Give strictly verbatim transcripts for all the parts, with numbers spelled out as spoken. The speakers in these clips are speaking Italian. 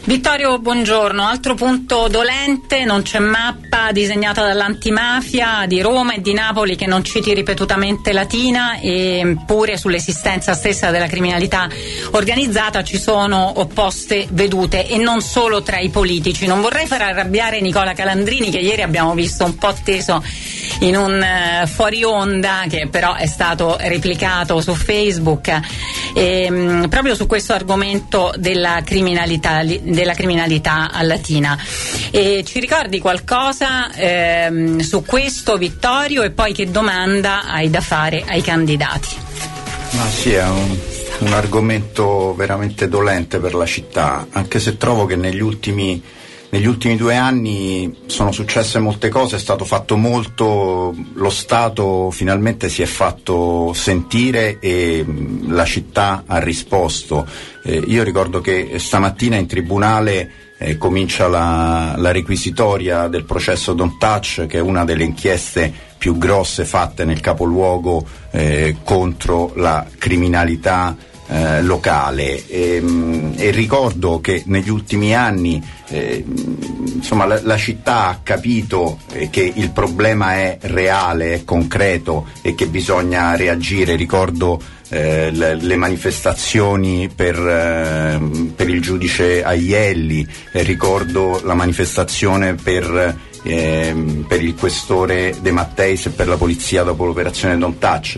Vittorio, buongiorno. Altro punto dolente, non c'è mappa disegnata dall'antimafia di Roma e di Napoli che non citi ripetutamente Latina, e pure sull'esistenza stessa della criminalità organizzata ci sono opposte vedute, e non solo tra i politici. Non vorrei far arrabbiare Nicola Calandrini, che ieri abbiamo visto un po' teso in un uh, fuori onda, che però è stato replicato su Facebook, e, um, proprio su questo argomento della criminalità della criminalità latina. E ci ricordi qualcosa ehm, su questo, Vittorio, e poi che domanda hai da fare ai candidati? Ma sì, è un, un argomento veramente dolente per la città, anche se trovo che negli ultimi negli ultimi due anni sono successe molte cose, è stato fatto molto, lo Stato finalmente si è fatto sentire e la città ha risposto. Eh, io ricordo che stamattina in tribunale eh, comincia la, la requisitoria del processo Don't Touch, che è una delle inchieste più grosse fatte nel capoluogo eh, contro la criminalità eh, locale, e, e ricordo che negli ultimi anni eh, insomma la, la città ha capito eh, che il problema è reale, è concreto e che bisogna reagire. Ricordo eh, le, le manifestazioni per, eh, per il giudice Aielli, eh, ricordo la manifestazione per eh, per il questore De Matteis e per la polizia dopo l'operazione Don't Touch.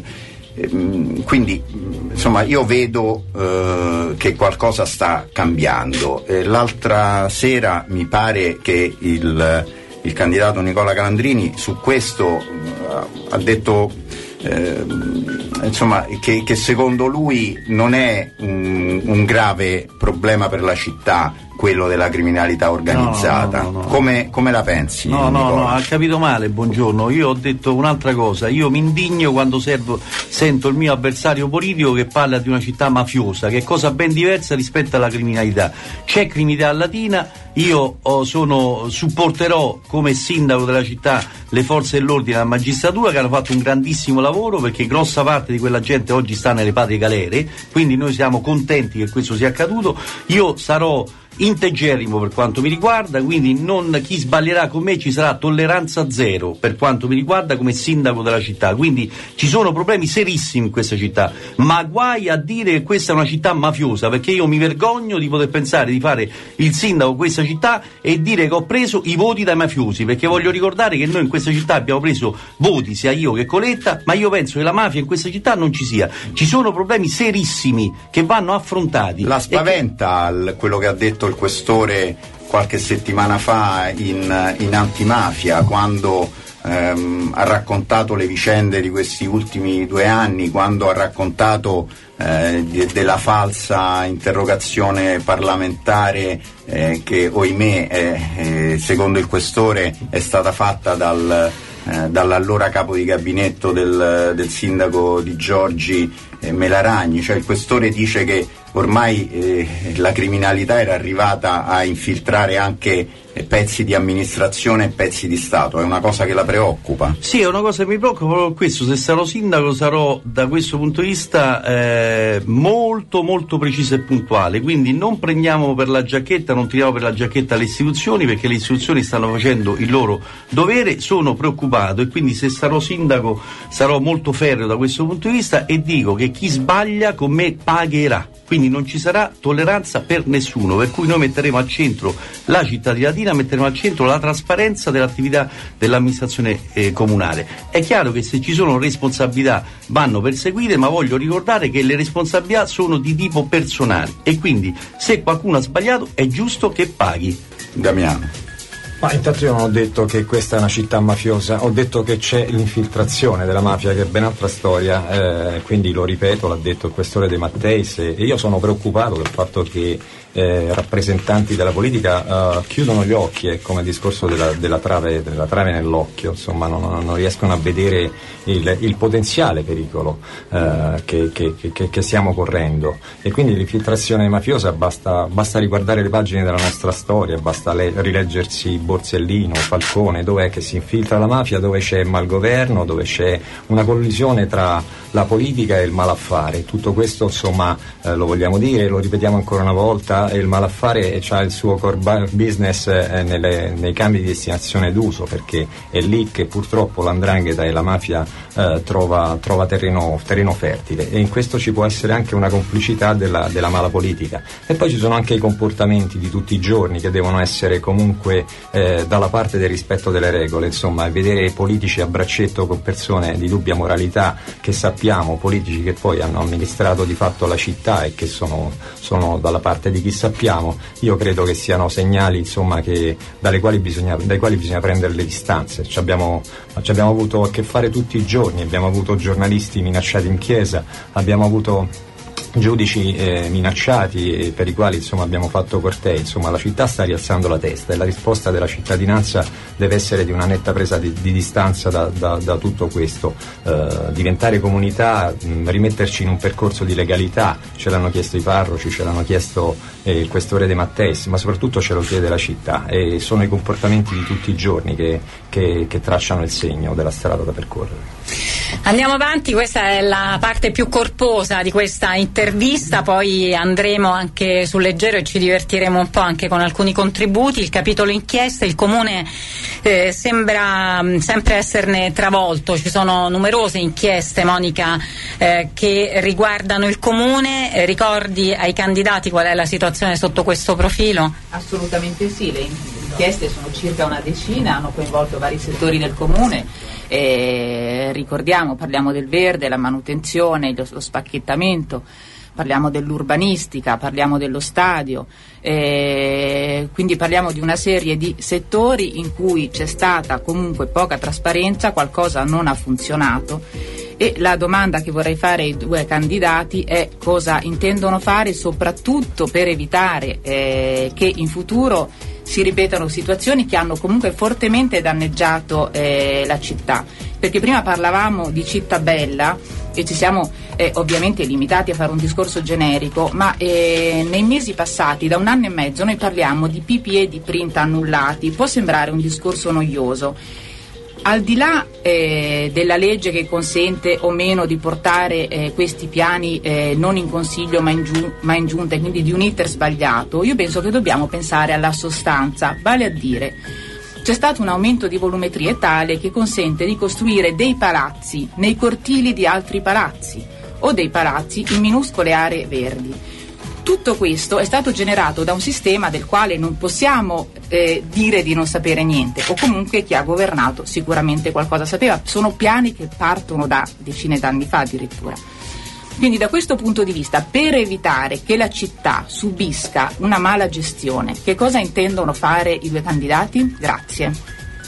Quindi insomma io vedo eh, che qualcosa sta cambiando. Eh, l'altra sera mi pare che il, il candidato Nicola Calandrini su questo eh, ha detto eh, insomma che, che secondo lui non è un, un grave problema per la città quello della criminalità organizzata. No, no, no, no. Come, come la pensi? No, Nicola? no, no, ha capito male, buongiorno. Io ho detto un'altra cosa. Io mi indigno quando servo, sento il mio avversario politico che parla di una città mafiosa, che è cosa ben diversa rispetto alla criminalità. C'è criminalità latina, io oh, sono, supporterò come sindaco della città le forze dell'ordine e la magistratura, che hanno fatto un grandissimo lavoro, perché grossa parte di quella gente oggi sta nelle patrie galere, quindi noi siamo contenti che questo sia accaduto. Io sarò integerrimo per quanto mi riguarda, quindi non, chi sbaglierà con me ci sarà tolleranza zero per quanto mi riguarda come sindaco della città. Quindi ci sono problemi serissimi in questa città, ma guai a dire che questa è una città mafiosa, perché io mi vergogno di poter pensare di fare il sindaco di questa città e dire che ho preso i voti dai mafiosi, perché voglio ricordare che noi in questa città abbiamo preso voti sia io che Coletta, ma io penso che la mafia in questa città non ci sia. Ci sono problemi serissimi che vanno affrontati. La spaventa che... quello che ha detto il questore qualche settimana fa in, in antimafia, quando ehm, ha raccontato le vicende di questi ultimi due anni, quando ha raccontato eh, de, della falsa interrogazione parlamentare eh, che oimè eh, eh, secondo il questore è stata fatta dal, eh, dall'allora capo di gabinetto del, del sindaco Di Giorgi, eh, Melaragni. Cioè il questore dice che ormai eh, la criminalità era arrivata a infiltrare anche eh, pezzi di amministrazione e pezzi di Stato. È una cosa che la preoccupa? Sì, è una cosa che mi preoccupa proprio questo. Se sarò sindaco sarò da questo punto di vista eh, molto molto preciso e puntuale, quindi non prendiamo per la giacchetta, non tiriamo per la giacchetta le istituzioni, perché le istituzioni stanno facendo il loro dovere. Sono preoccupato e quindi se sarò sindaco sarò molto ferreo da questo punto di vista e dico che chi sbaglia con me pagherà. Quindi non ci sarà tolleranza per nessuno, per cui noi metteremo al centro la cittadinanza, metteremo al centro la trasparenza dell'attività dell'amministrazione eh, comunale. È chiaro che se ci sono responsabilità vanno perseguite, ma voglio ricordare che le responsabilità sono di tipo personale e quindi se qualcuno ha sbagliato è giusto che paghi. Damiano. Ma intanto io non ho detto che questa è una città mafiosa, ho detto che c'è l'infiltrazione della mafia, che è ben altra storia, eh, quindi lo ripeto, l'ha detto il questore De Matteis, e io sono preoccupato del fatto che eh, rappresentanti della politica uh, chiudono gli occhi, è come il discorso della, della, trave, della trave nell'occhio, insomma non, non riescono a vedere il, il potenziale pericolo uh, che, che, che, che stiamo correndo, e quindi l'infiltrazione mafiosa basta, basta riguardare le pagine della nostra storia, basta le, rileggersi Borsellino, Falcone, dove è che si infiltra la mafia, dove c'è malgoverno, dove c'è una collisione tra la politica e il malaffare. Tutto questo insomma eh, lo vogliamo dire, lo ripetiamo ancora una volta, ma, il malaffare ha il suo core business eh, nelle, nei cambi di destinazione d'uso, perché è lì che purtroppo l'andrangheta e la mafia eh, trova, trova terreno, terreno fertile, e in questo ci può essere anche una complicità della, della mala politica. E poi ci sono anche i comportamenti di tutti i giorni che devono essere comunque eh, dalla parte del rispetto delle regole, insomma, vedere politici a braccetto con persone di dubbia moralità, che sappiamo, politici che poi hanno amministrato di fatto la città e che sono, sono dalla parte di chi sappiamo, io credo che siano segnali, insomma, che, dalle quali bisogna, dai quali bisogna prendere le distanze. Ci abbiamo, ci abbiamo avuto a che fare tutti i giorni, abbiamo avuto giornalisti minacciati in chiesa, abbiamo avuto giudici eh, minacciati e per i quali, insomma, abbiamo fatto cortei. Insomma, la città sta rialzando la testa e la risposta della cittadinanza deve essere di una netta presa di, di distanza da, da, da tutto questo, eh, diventare comunità, mh, rimetterci in un percorso di legalità. Ce l'hanno chiesto i parroci, ce l'hanno chiesto eh, il questore De Matteis, ma soprattutto ce lo chiede la città, e sono i comportamenti di tutti i giorni che, che, che tracciano il segno della strada da percorrere. Andiamo avanti, questa è la parte più corposa di questa intervista, poi andremo anche sul leggero e ci divertiremo un po' anche con alcuni contributi. Il capitolo inchieste, il Comune eh, sembra mh, sempre esserne travolto, ci sono numerose inchieste, Monica, eh, che riguardano il Comune. Eh, ricordi ai candidati qual è la situazione sotto questo profilo? Assolutamente sì, le inchieste sono circa una decina, hanno coinvolto vari settori del Comune. Eh, ricordiamo, parliamo del verde, la manutenzione, lo, lo spacchettamento, parliamo dell'urbanistica, parliamo dello stadio, eh, quindi parliamo di una serie di settori in cui c'è stata comunque poca trasparenza, qualcosa non ha funzionato, e la domanda che vorrei fare ai due candidati è cosa intendono fare soprattutto per evitare eh, che in futuro si ripetano situazioni che hanno comunque fortemente danneggiato eh, la città, perché prima parlavamo di città bella e ci siamo eh, ovviamente limitati a fare un discorso generico, ma eh, nei mesi passati, da un anno e mezzo, noi parliamo di P P E di print annullati. Può sembrare un discorso noioso. Al di là eh, della legge che consente o meno di portare eh, questi piani eh, non in consiglio ma in, giu- ma in giunta, e quindi di un iter sbagliato, io penso che dobbiamo pensare alla sostanza, vale a dire c'è stato un aumento di volumetrie tale che consente di costruire dei palazzi nei cortili di altri palazzi o dei palazzi in minuscole aree verdi. Tutto questo è stato generato da un sistema del quale non possiamo eh, dire di non sapere niente, o comunque chi ha governato sicuramente qualcosa sapeva. Sono piani che partono da decine d'anni fa addirittura. Quindi da questo punto di vista, per evitare che la città subisca una mala gestione, che cosa intendono fare i due candidati? Grazie.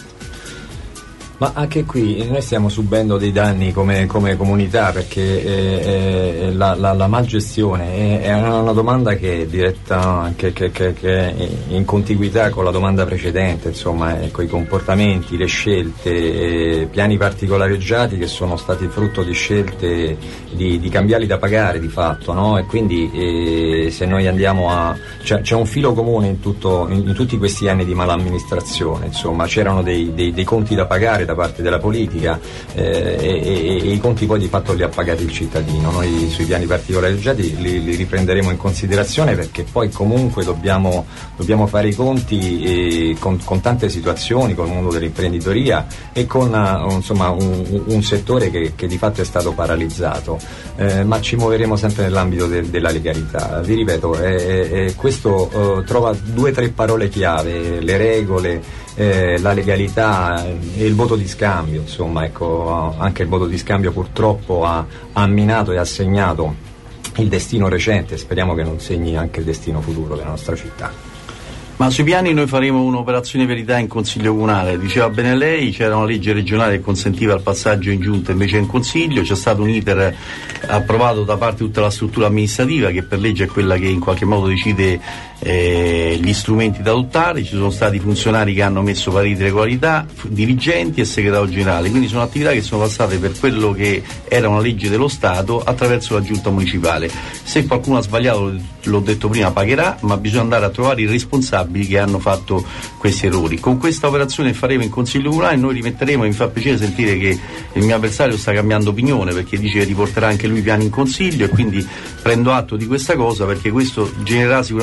Ma anche qui noi stiamo subendo dei danni come, come comunità, perché eh, eh, la, la, la malgestione è, è una domanda che è diretta, che, che, che, che è in contiguità con la domanda precedente, insomma, eh, con i comportamenti, le scelte, eh, piani particolareggiati che sono stati frutto di scelte di, di cambiali da pagare di fatto, no? E quindi eh, se noi andiamo a... C'è, c'è un filo comune in, tutto, in, in tutti questi anni di malamministrazione, insomma, c'erano dei, dei, dei conti da pagare da parte della politica eh, e, e, e i conti poi di fatto li ha pagati il cittadino. Noi sui piani particolareggiati li, li riprenderemo in considerazione, perché poi comunque dobbiamo, dobbiamo fare i conti eh, con, con tante situazioni, con il mondo dell'imprenditoria e con uh, insomma un, un settore che, che di fatto è stato paralizzato, eh, ma ci muoveremo sempre nell'ambito de, della legalità. Vi ripeto, eh, eh, questo uh, trova due o tre parole chiave: le regole, Eh, la legalità e il voto di scambio. Insomma, ecco, anche il voto di scambio purtroppo ha, ha minato e ha segnato il destino recente, speriamo che non segni anche il destino futuro della nostra città. Ma sui piani noi faremo un'operazione verità in Consiglio Comunale, diceva bene lei, c'era una legge regionale che consentiva il passaggio in giunta invece in Consiglio, c'è stato un iter approvato da parte di tutta la struttura amministrativa, che per legge è quella che in qualche modo decide eh, gli strumenti da adottare. Ci sono stati funzionari che hanno messo pareri di regolarità, dirigenti e segretario generale, quindi sono attività che sono passate per quello che era una legge dello Stato attraverso la giunta municipale. Se qualcuno ha sbagliato, l'ho detto prima, pagherà, ma bisogna andare a trovare i responsabili che hanno fatto questi errori. Con questa operazione che faremo in Consiglio Comunale noi rimetteremo, e mi fa piacere sentire che il mio avversario sta cambiando opinione, perché dice che riporterà anche lui piani in Consiglio, e quindi prendo atto di questa cosa, perché questo genererà sicuramente sviluppo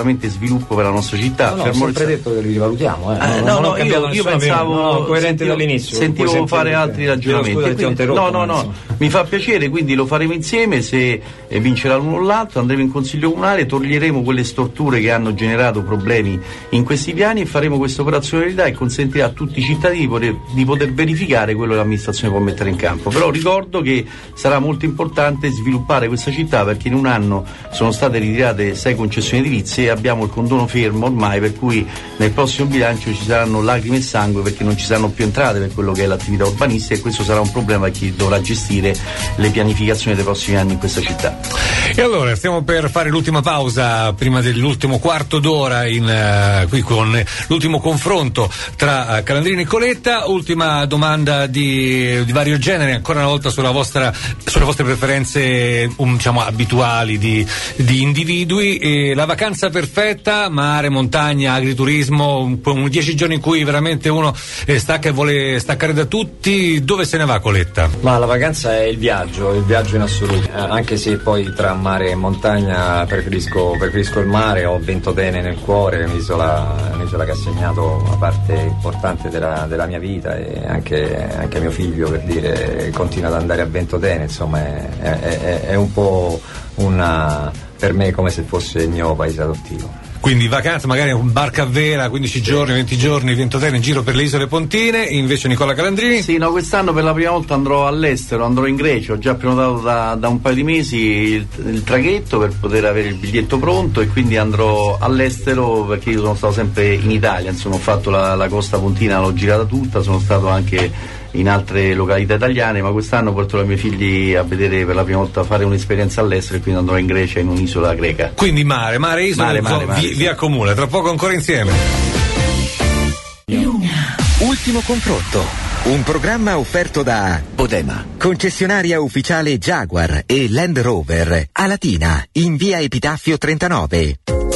sviluppo per la nostra città. No, no, ho sempre detto che li rivalutiamo, eh. Eh, non, no, non no, io, io pensavo no, coerente sentivo, dall'inizio. Sentivo fare altri ragionamenti. Scusa, quindi, interrotto, no, no, no, mi fa piacere, quindi lo faremo insieme. Se eh, vincerà l'uno o l'altro, andremo in consiglio comunale, toglieremo quelle storture che hanno generato problemi in questi piani e faremo questa operazione di verità e consentirà a tutti i cittadini di poter, di poter verificare quello che l'amministrazione può mettere in campo. Però ricordo che sarà molto importante sviluppare questa città, perché in un anno sono state ritirate sei concessioni edilizie e abbiamo il condono fermo ormai, per cui nel prossimo bilancio ci saranno lacrime e sangue, perché non ci saranno più entrate per quello che è l'attività urbanistica, e questo sarà un problema per chi dovrà gestire le pianificazioni dei prossimi anni in questa città. E allora stiamo per fare l'ultima pausa prima dell'ultimo quarto d'ora in, uh, qui con l'ultimo confronto tra uh, Calandrini e Coletta. Ultima domanda di, di vario genere, ancora una volta sulla vostra, sulle vostre preferenze um, diciamo abituali di, di individui. E la vacanza perfetta, mare, montagna, agriturismo, un, un dieci giorni in cui veramente uno eh, stacca e vuole staccare da tutti, dove se ne va, Coletta? Ma la vacanza è il viaggio, il viaggio in assoluto, eh, anche se poi tra mare e montagna preferisco, preferisco il mare. Ho Ventotene nel cuore, un'isola, un'isola che ha segnato una parte importante della, della mia vita, e anche, anche mio figlio, per dire, continua ad andare a Ventotene, insomma è, è, è, è un po' una, per me come se fosse il mio paese adottivo. Quindi vacanza, magari un barca a vela, quindici giorni, venti giorni, Ventotene in giro per le isole pontine. Invece Nicola Calandrini? Sì, no, quest'anno per la prima volta andrò all'estero, andrò in Grecia. Ho già prenotato da, da un paio di mesi il, il traghetto per poter avere il biglietto pronto, e quindi andrò all'estero, perché io sono stato sempre in Italia, insomma ho fatto la, la costa pontina, l'ho girata tutta, sono stato anche in altre località italiane, ma quest'anno porterò i miei figli a vedere per la prima volta, fare un'esperienza all'estero, e quindi andrò in Grecia, in un'isola greca. Quindi mare, mare, isola, mare, mare, mare, vi, sì. via comune, tra poco ancora insieme. Ultimo confronto, un programma offerto da Bodema, concessionaria ufficiale Jaguar e Land Rover, a Latina, in via Epitaffio trentanove.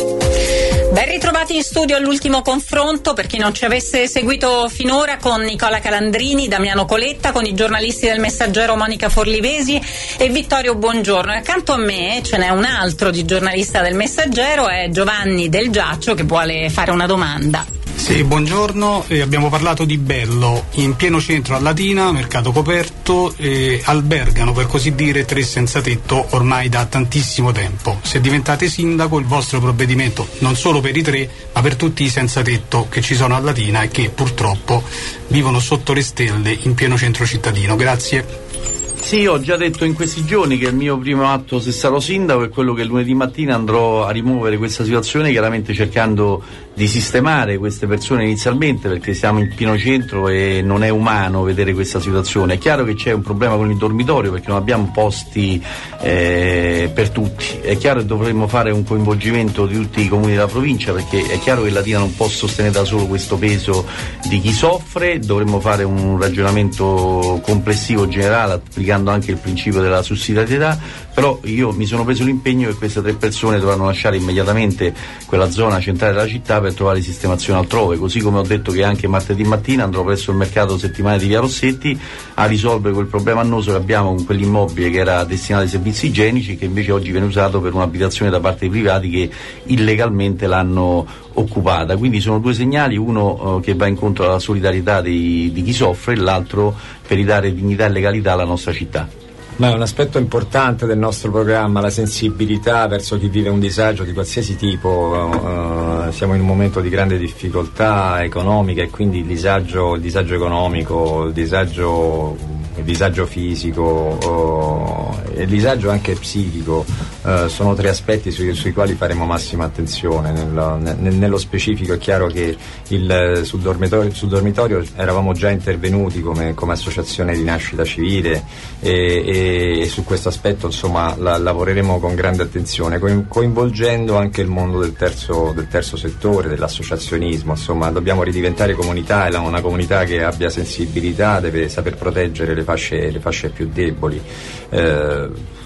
Ben ritrovati in studio all'ultimo confronto, per chi non ci avesse seguito finora, con Nicola Calandrini, Damiano Coletta, con i giornalisti del Messaggero Monica Forlivesi e Vittorio Buongiorno. E accanto a me ce n'è un altro di giornalista del Messaggero, è Giovanni Del Giaccio, che vuole fare una domanda. Sì, buongiorno, eh, abbiamo parlato di Bello, in pieno centro a Latina, mercato coperto, eh, albergano per così dire tre senza tetto ormai da tantissimo tempo. Se diventate sindaco, il vostro provvedimento non solo per i tre, ma per tutti i senza tetto che ci sono a Latina e che purtroppo vivono sotto le stelle in pieno centro cittadino. Grazie. Sì, ho già detto in questi giorni che il mio primo atto, se sarò sindaco, è quello che lunedì mattina andrò a rimuovere questa situazione, chiaramente cercando di sistemare queste persone inizialmente, perché siamo in pieno centro e non è umano vedere questa situazione. È chiaro che c'è un problema con il dormitorio, perché non abbiamo posti eh, per tutti. È chiaro che dovremmo fare un coinvolgimento di tutti i comuni della provincia, perché è chiaro che Latina non può sostenere da solo questo peso di chi soffre. Dovremmo fare un ragionamento complessivo generale, applicando anche il principio della sussidiarietà, però io mi sono preso l'impegno che queste tre persone dovranno lasciare immediatamente quella zona centrale della città per trovare sistemazione altrove, così come ho detto che anche martedì mattina andrò presso il mercato settimanale di Via Rossetti a risolvere quel problema annoso che abbiamo con quell'immobile che era destinato ai servizi igienici, che invece oggi viene usato per un'abitazione da parte dei privati che illegalmente l'hanno occupata. Quindi sono due segnali, uno eh, che va incontro alla solidarietà di, di chi soffre, e l'altro per ridare dignità e legalità alla nostra città. Ma è un aspetto importante del nostro programma, la sensibilità verso chi vive un disagio di qualsiasi tipo. Uh, siamo in un momento di grande difficoltà economica, e quindi il disagio, il disagio economico, il disagio, il disagio fisico uh, e il disagio anche psichico uh, sono tre aspetti sui, sui quali faremo massima attenzione. Nello, nel, nello specifico è chiaro che il, sul, dormitorio, sul dormitorio eravamo già intervenuti come, come associazione di nascita civile, e, e e su questo aspetto insomma la, lavoreremo con grande attenzione, coinvolgendo anche il mondo del terzo, del terzo settore, dell'associazionismo. Insomma, dobbiamo ridiventare comunità, e una comunità che abbia sensibilità deve saper proteggere le fasce, le fasce più deboli. Eh,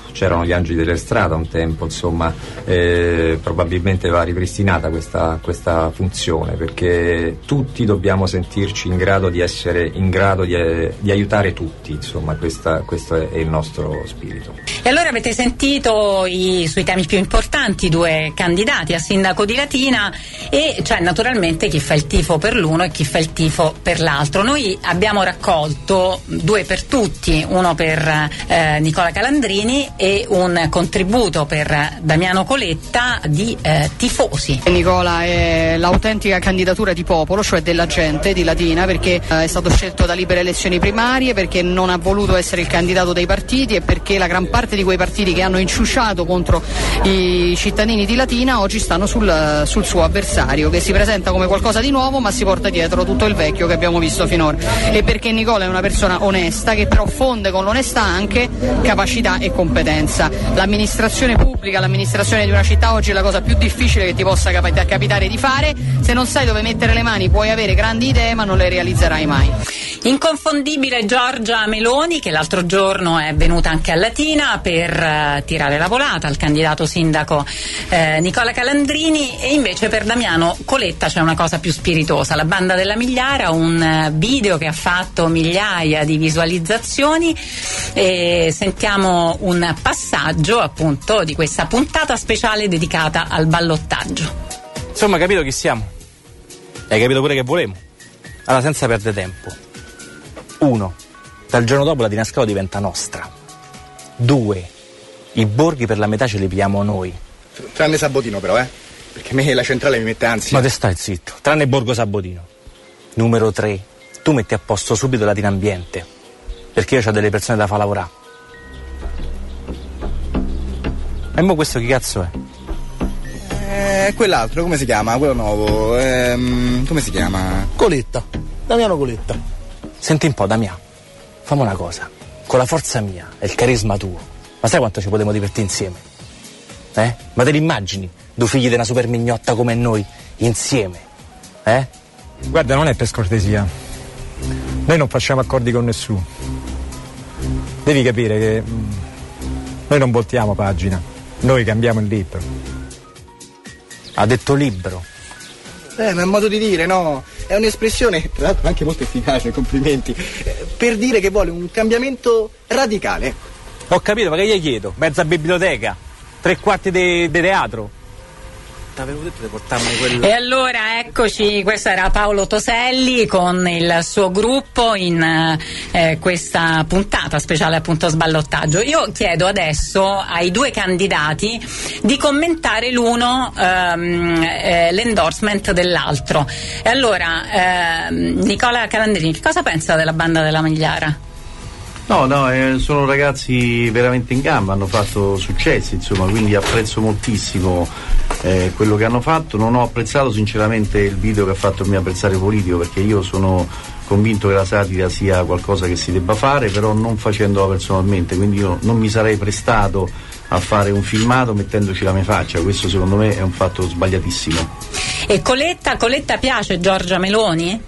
c'erano gli Angeli delle Strade un tempo, insomma, eh, probabilmente va ripristinata questa, questa funzione, perché tutti dobbiamo sentirci in grado di essere in grado di, eh, di aiutare tutti, insomma, questa, questo è, è il nostro spirito. E allora avete sentito i, sui temi più importanti due candidati a sindaco di Latina, e c'è naturalmente chi fa il tifo per l'uno e chi fa il tifo per l'altro. Noi abbiamo raccolto due per tutti, uno per eh, Nicola Calandrini e un contributo per Damiano Coletta di eh, tifosi. Nicola è l'autentica candidatura di popolo, cioè della gente di Latina, perché eh, è stato scelto da libere elezioni primarie, perché non ha voluto essere il candidato dei partiti e perché la gran parte di quei partiti che hanno inciuciato contro i cittadini di Latina oggi stanno sul, sul suo avversario, che si presenta come qualcosa di nuovo ma si porta dietro tutto il vecchio che abbiamo visto finora, e perché Nicola è una persona onesta che però fonde con l'onestà anche capacità e competenza. L'amministrazione pubblica, l'amministrazione di una città oggi è la cosa più difficile che ti possa capita- capitare di fare. Se non sai dove mettere le mani puoi avere grandi idee ma non le realizzerai mai. Inconfondibile Giorgia Meloni, che l'altro giorno è venuta anche a Latina per uh, tirare la volata al candidato sindaco eh, Nicola Calandrini, e invece per Damiano Coletta c'è una cosa più spiritosa. La Banda della Migliara, un uh, video che ha fatto migliaia di visualizzazioni, e sentiamo un passaggio appunto di questa puntata speciale dedicata al ballottaggio. Insomma, hai capito chi siamo? Hai capito pure che volemo? Allora, senza perdere tempo. Uno, dal giorno dopo la Dinascalo diventa nostra. Due, i borghi per la metà ce li pigliamo noi. Tranne Sabotino però, eh? Perché a me la centrale mi mette ansia. Ma te stai zitto, tranne Borgo Sabotino. Numero tre, tu metti a posto subito la Dinambiente, perché io ho delle persone da far lavorare. E mo questo chi cazzo è? Eh, quell'altro, come si chiama? Quello nuovo, ehm, come si chiama? Coletta, Damiano Coletta. Senti un po', Damiano, fammi una cosa. Con la forza mia e il carisma tuo, ma sai quanto ci potremmo divertire insieme? Eh? Ma te li immagini? Due figli di una super mignotta come noi, insieme? Eh? Guarda, non è per scortesia. Noi non facciamo accordi con nessuno. Devi capire che mh, noi non voltiamo pagina, noi cambiamo il libro. Ha detto libro? Eh, ma è un modo di dire, no? È un'espressione, tra l'altro anche molto efficace, complimenti, eh, per dire che vuole un cambiamento radicale. Ho capito, ma che gli chiedo? Mezza biblioteca? Tre quarti di teatro? T'avevo detto di portarmi quello. E allora eccoci, questo era Paolo Toselli con il suo gruppo in eh, questa puntata speciale appunto sballottaggio. Io chiedo adesso ai due candidati di commentare l'uno ehm, eh, l'endorsement dell'altro. E allora ehm, Nicola Calandrini, che cosa pensa della Banda della Migliara? No, no, eh, sono ragazzi veramente in gamba, hanno fatto successi, insomma, quindi apprezzo moltissimo eh, quello che hanno fatto. Non ho apprezzato sinceramente il video che ha fatto il mio avversario politico, perché io sono convinto che la satira sia qualcosa che si debba fare, però non facendola personalmente, quindi io non mi sarei prestato a fare un filmato mettendoci la mia faccia. Questo secondo me è un fatto sbagliatissimo. E Coletta, Coletta piace Giorgia Meloni?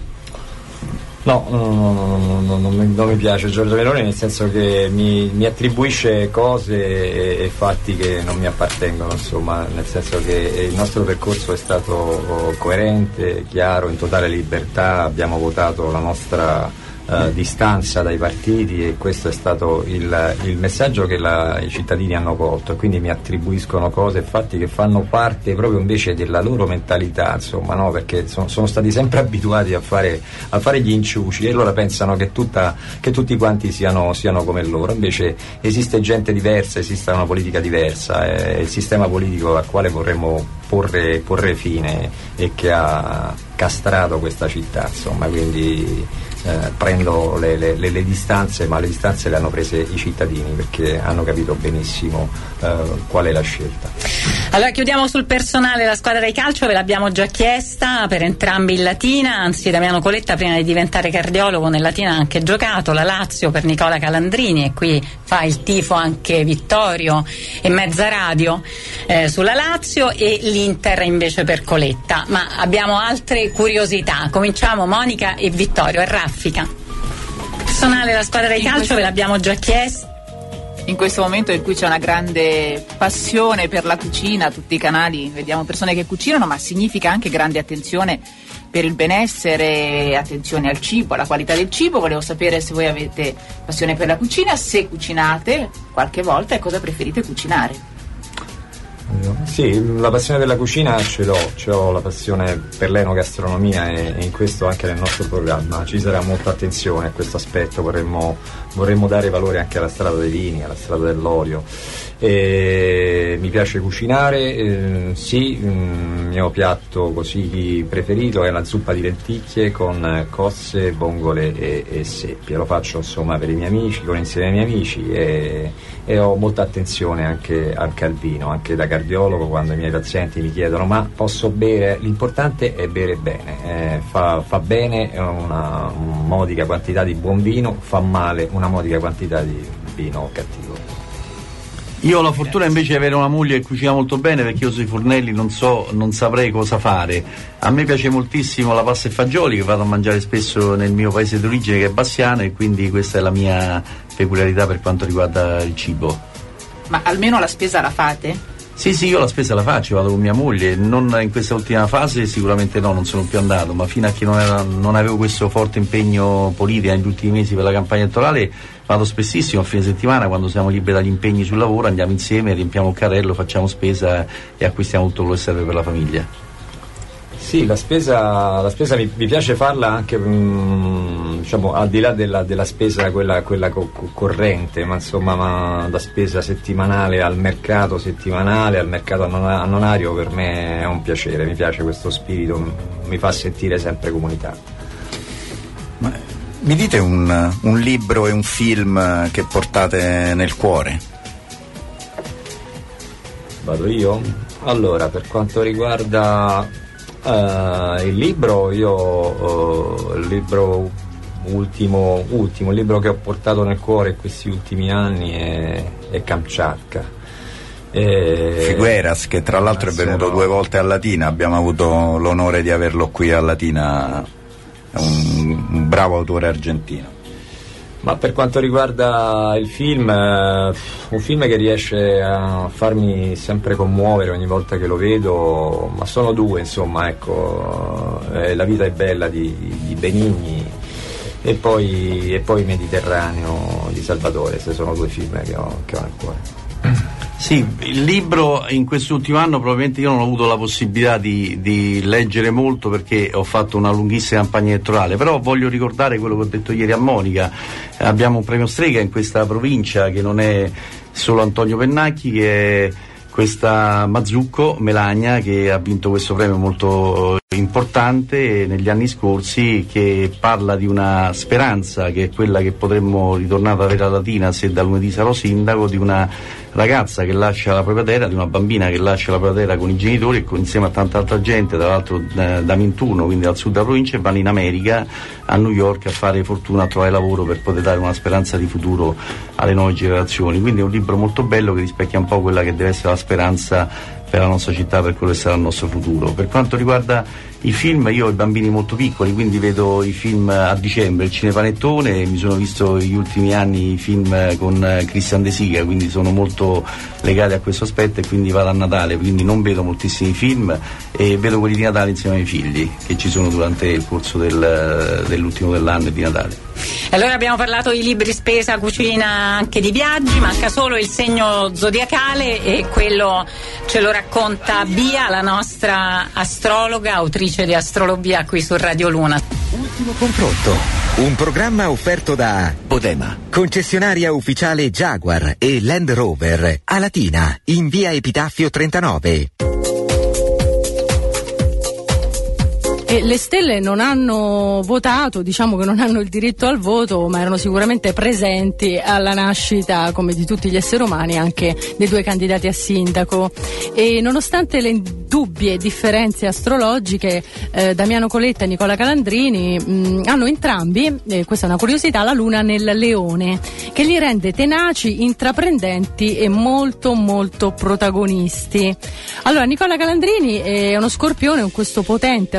No, no, no, no, no, no, non, mi, non mi piace Giorgia Meloni, nel senso che mi, mi attribuisce cose e, e fatti che non mi appartengono, insomma, nel senso che il nostro percorso è stato coerente, chiaro, in totale libertà, abbiamo votato la nostra Uh, distanza dai partiti, e questo è stato il, il messaggio che la, i cittadini hanno colto, e quindi mi attribuiscono cose e fatti che fanno parte proprio invece della loro mentalità, insomma, no? Perché sono, sono stati sempre abituati a fare, a fare gli inciuci, e allora pensano che, tutta, che tutti quanti siano, siano come loro. Invece esiste gente diversa, esiste una politica diversa, è il sistema politico al quale vorremmo porre, porre fine e che ha castrato questa città, insomma, quindi Eh, prendo le, le, le, le distanze, ma le distanze le hanno prese i cittadini, perché hanno capito benissimo eh, qual è la scelta. Allora chiudiamo sul personale. La squadra di calcio ve l'abbiamo già chiesta per entrambi in Latina, anzi Damiano Coletta prima di diventare cardiologo nel Latina ha anche giocato, la Lazio per Nicola Calandrini, e qui fa il tifo anche Vittorio e Mezza Radio eh, sulla Lazio, e l'Inter invece per Coletta. Ma abbiamo altre curiosità, cominciamo Monica e Vittorio e Raffica. Personale, la squadra di calcio ve l'abbiamo già chiesto. in questo momento in cui c'è una grande passione per la cucina, tutti i canali vediamo persone che cucinano, ma significa anche grande attenzione per il benessere, attenzione al cibo, alla qualità del cibo. Volevo sapere se voi avete passione per la cucina, se cucinate qualche volta e cosa preferite cucinare. Sì, la passione per la cucina ce l'ho, ce l'ho la passione per l'enogastronomia e, e in questo anche nel nostro programma ci sarà molta attenzione a questo aspetto, vorremmo, vorremmo dare valore anche alla strada dei vini, alla strada dell'olio. E mi piace cucinare, eh, sì, il mio piatto così preferito è la zuppa di lenticchie con cozze, vongole e, e seppie. Lo faccio insomma per i miei amici, con insieme ai miei amici e, e ho molta attenzione anche, anche al vino, anche da cardiologo quando i miei pazienti mi chiedono ma posso bere, l'importante è bere bene, eh, fa, fa bene una, una modica quantità di buon vino, fa male una modica quantità di vino cattivo. Io ho la fortuna invece di avere una moglie che cucina molto bene, perché io sui fornelli non so, non saprei cosa fare. A me piace moltissimo la pasta e fagioli, che vado a mangiare spesso nel mio paese d'origine che è Bassiano, e quindi questa è la mia peculiarità per quanto riguarda il cibo. Ma almeno la spesa la fate? Sì, sì, io la spesa la faccio, vado con mia moglie, non in questa ultima fase sicuramente no, non sono più andato, ma fino a che non, era, non avevo questo forte impegno politico negli ultimi mesi per la campagna elettorale vado spessissimo a fine settimana, quando siamo liberi dagli impegni sul lavoro, andiamo insieme, riempiamo il carrello, facciamo spesa e acquistiamo tutto quello che serve per la famiglia. Sì, la spesa, la spesa mi, mi piace farla anche mh, diciamo al di là della, della spesa quella, quella co- corrente, ma insomma ma da spesa settimanale al mercato settimanale, al mercato annonario per me è un piacere, mi piace questo spirito, mi fa sentire sempre comunità. Ma mi dite un, un libro e un film che portate nel cuore? Vado io? Allora, per quanto riguarda Uh, il libro, io uh, il libro ultimo, ultimo, il libro che ho portato nel cuore in questi ultimi anni è, è Kamchatka. E... Figueras, che tra l'altro è venuto due volte a Latina, abbiamo avuto l'onore di averlo qui a Latina, è un, un bravo autore argentino. Ma per quanto riguarda il film, eh, un film che riesce a farmi sempre commuovere ogni volta che lo vedo, ma sono due insomma, ecco, eh, La vita è bella di, di Benigni e poi, e poi Mediterraneo di Salvatore, questi sono due film che ho, che ho nel cuore. Sì, il libro in quest'ultimo anno probabilmente io non ho avuto la possibilità di, di leggere molto perché ho fatto una lunghissima campagna elettorale, però voglio ricordare quello che ho detto ieri a Monica. Abbiamo un premio Strega in questa provincia che non è solo Antonio Pennacchi, che è questa Mazzucco Melagna che ha vinto questo premio molto importante negli anni scorsi, che parla di una speranza che è quella che potremmo ritornare ad avere a Latina se da lunedì sarò sindaco, di una ragazza che lascia la propria terra, di una bambina che lascia la propria terra con i genitori e con, insieme a tanta altra gente, tra l'altro da, da Minturno, quindi dal sud della provincia, e vanno in America, a New York, a fare fortuna, a trovare lavoro per poter dare una speranza di futuro alle nuove generazioni. Quindi è un libro molto bello che rispecchia un po' quella che deve essere la speranza per la nostra città, per quello che sarà il nostro futuro. Per quanto riguarda i film, io ho i bambini molto piccoli, quindi vedo i film a dicembre, il cinepanettone, mi sono visto negli ultimi anni i film con Christian De Sica, quindi sono molto legati a questo aspetto e quindi vado a Natale, quindi non vedo moltissimi film e vedo quelli di Natale insieme ai miei figli che ci sono durante il corso del, dell'ultimo dell'anno e di Natale. Allora abbiamo parlato di libri, spesa, cucina, anche di viaggi, manca solo il segno zodiacale e quello ce lo racconta Bia, la nostra astrologa, autrice di Astrolobia qui su Radio Luna. Ultimo confronto, un programma offerto da Bodema, concessionaria ufficiale Jaguar e Land Rover, a Latina, in via Epitaffio trentanove. E le stelle non hanno votato, diciamo che non hanno il diritto al voto, ma erano sicuramente presenti alla nascita, come di tutti gli esseri umani, anche dei due candidati a sindaco. E nonostante le dubbie differenze astrologiche, eh, Damiano Coletta e Nicola Calandrini mh, hanno entrambi, eh, questa è una curiosità, la luna nel leone, che li rende tenaci, intraprendenti e molto molto protagonisti. Allora, Nicola Calandrini è uno scorpione con questo potente aspetto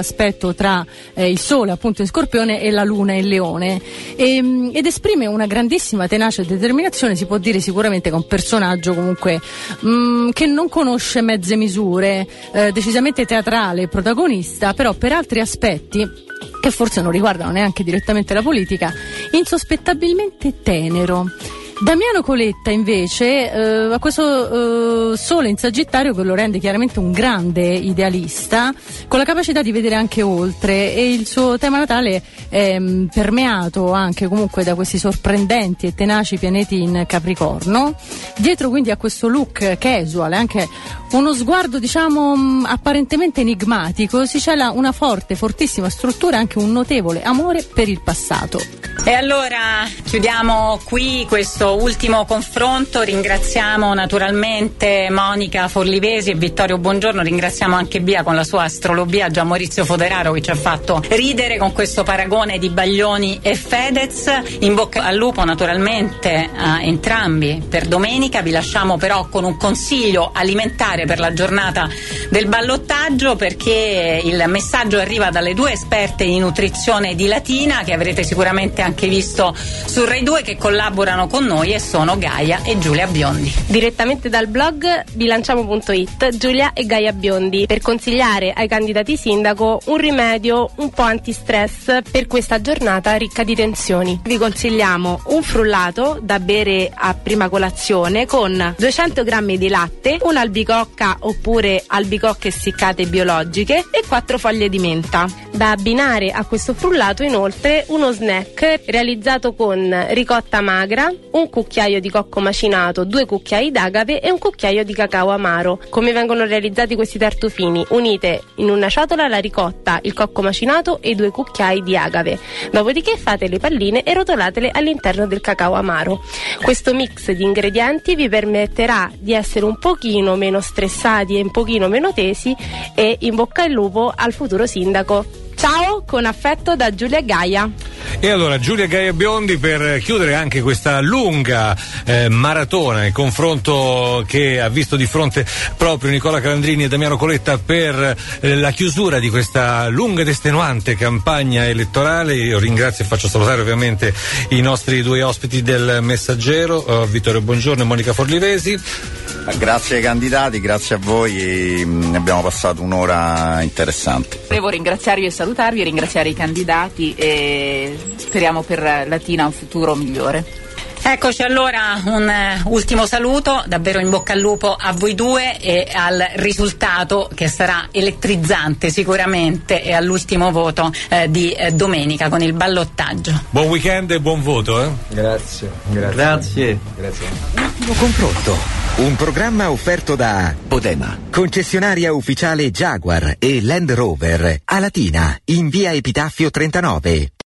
aperto tra eh, il Sole appunto in Scorpione e la Luna in Leone, e, ed esprime una grandissima tenacia e determinazione. Si può dire sicuramente che è un personaggio comunque mh, che non conosce mezze misure, eh, decisamente teatrale, protagonista, però per altri aspetti che forse non riguardano neanche direttamente la politica, insospettabilmente tenero. Damiano Coletta invece eh, ha questo eh, Sole in Sagittario che lo rende chiaramente un grande idealista, con la capacità di vedere anche oltre, e il suo tema natale è mh, permeato anche comunque da questi sorprendenti e tenaci pianeti in Capricorno. Dietro quindi a questo look casual, anche uno sguardo diciamo mh, apparentemente enigmatico, si cela una forte, fortissima struttura, anche un notevole amore per il passato. E allora chiudiamo qui questo ultimo confronto. Ringraziamo naturalmente Monica Forlivesi e Vittorio Buongiorno, ringraziamo anche Bia con la sua astrologia, Gian Maurizio Foderaro che ci ha fatto ridere con questo paragone di Baglioni e Fedez. In bocca al lupo naturalmente a entrambi per domenica. Vi lasciamo però con un consiglio alimentare per la giornata del ballottaggio, perché il messaggio arriva dalle due esperte di nutrizione di Latina che avrete sicuramente anche visto su Rai due, che collaborano con noi, e sono Gaia e Giulia Biondi. Direttamente dal blog bilanciamo punto it, Giulia e Gaia Biondi, per consigliare ai candidati sindaco un rimedio un po' antistress per questa giornata ricca di tensioni. Vi consigliamo un frullato da bere a prima colazione con duecento grammi di latte, un'albicocca oppure albicocche essiccate biologiche e quattro foglie di menta. Da abbinare a questo frullato inoltre uno snack realizzato con ricotta magra, un cucchiaio di cocco macinato, due cucchiai d'agave e un cucchiaio di cacao amaro. Come vengono realizzati questi tartufini? Unite in una ciotola la ricotta, il cocco macinato e i due cucchiai di agave. Dopodiché fate le palline e rotolatele all'interno del cacao amaro. Questo mix di ingredienti vi permetterà di essere un pochino meno stressati e un pochino meno tesi, e in bocca al lupo al futuro sindaco. Ciao, con affetto da Giulia e Gaia. E allora Giulia Gaia Biondi, per chiudere anche questa lunga eh, maratona, il confronto che ha visto di fronte proprio Nicola Calandrini e Damiano Coletta per eh, la chiusura di questa lunga ed estenuante campagna elettorale. Io ringrazio e faccio salutare ovviamente i nostri due ospiti del Messaggero, eh, Vittorio Buongiorno e Monica Forlivesi. Grazie ai candidati, grazie a voi, ne abbiamo passato un'ora interessante. Devo ringraziarvi e salutarvi, ringraziare i candidati e speriamo per Latina un futuro migliore. Eccoci allora, un uh, ultimo saluto, davvero in bocca al lupo a voi due e al risultato che sarà elettrizzante sicuramente, e all'ultimo voto uh, di uh, domenica con il ballottaggio. Buon weekend e buon voto. Eh? Grazie, grazie. Grazie. Grazie. Ultimo confronto. Un programma offerto da Bodema, concessionaria ufficiale Jaguar e Land Rover, a Latina, in via Epitaffio trentanove.